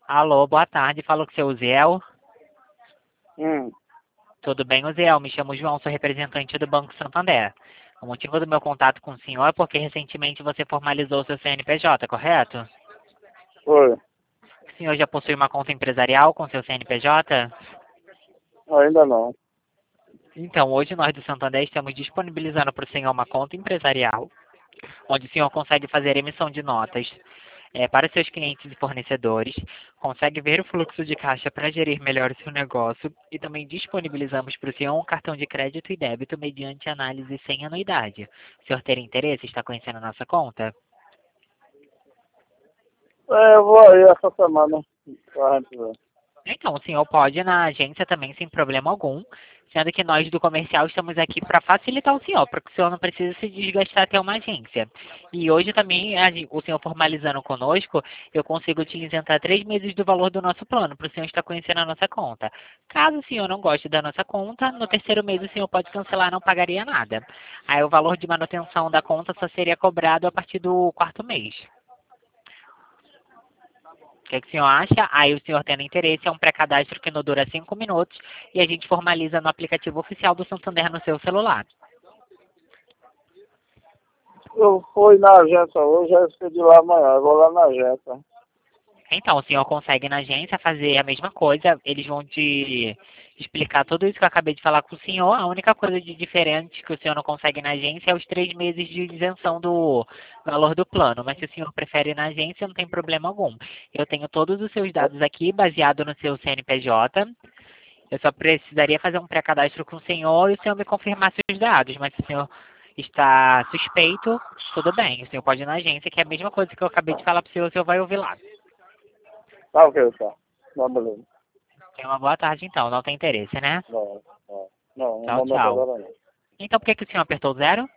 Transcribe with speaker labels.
Speaker 1: Alô, boa tarde. Falo com o seu Uziel.
Speaker 2: Hum.
Speaker 1: Tudo bem, Uziel? Me chamo João, sou representante do Banco Santander. O motivo do meu contato com o senhor é porque recentemente você formalizou seu CNPJ, correto?
Speaker 2: Oi.
Speaker 1: O senhor já possui uma conta empresarial com seu CNPJ?
Speaker 2: Ainda não.
Speaker 1: Então, hoje nós do Santander estamos disponibilizando para o senhor uma conta empresarial, onde o senhor consegue fazer emissão de notas para seus clientes e fornecedores, consegue ver o fluxo de caixa para gerir melhor o seu negócio e também disponibilizamos para o senhor um cartão de crédito e débito mediante análise sem anuidade. O senhor ter interesse, está conhecendo a nossa conta?
Speaker 2: Eu vou aí essa semana pra gente ver.
Speaker 1: Então, o senhor pode ir na agência também sem problema algum, sendo que nós do comercial estamos aqui para facilitar o senhor, para que o senhor não precise se desgastar até uma agência. E hoje também, o senhor formalizando conosco, eu consigo te isentar 3 meses do valor do nosso plano, para o senhor estar conhecendo a nossa conta. Caso o senhor não goste da nossa conta, no terceiro mês o senhor pode cancelar, não pagaria nada. Aí o valor de manutenção da conta só seria cobrado a partir do quarto mês. O que o senhor acha? Aí o senhor tendo interesse, é um pré-cadastro que não dura 5 minutos e a gente formaliza no aplicativo oficial do Santander no seu celular.
Speaker 2: Eu fui na agência hoje, eu esqueci de ir lá amanhã. Eu vou lá na agência.
Speaker 1: Então, o senhor consegue na agência fazer a mesma coisa, eles vão te explicar tudo isso que eu acabei de falar com o senhor. A única coisa de diferente que o senhor não consegue na agência é os 3 meses de isenção do valor do plano. Mas se o senhor prefere ir na agência, não tem problema algum. Eu tenho todos os seus dados aqui, baseado no seu CNPJ. Eu só precisaria fazer um pré-cadastro com o senhor e o senhor me confirmar seus dados. Mas se o senhor está suspeito, tudo bem. O senhor pode ir na agência, que é a mesma coisa que eu acabei de falar para o senhor vai ouvir lá.
Speaker 2: Tá ok, tá. Não, beleza.
Speaker 1: Tenha uma boa tarde, então. Não tem interesse, né?
Speaker 2: Não, não. Não, no
Speaker 1: Tchau,
Speaker 2: momento
Speaker 1: tchau.
Speaker 2: agora não.
Speaker 1: Então, por que o senhor apertou 0?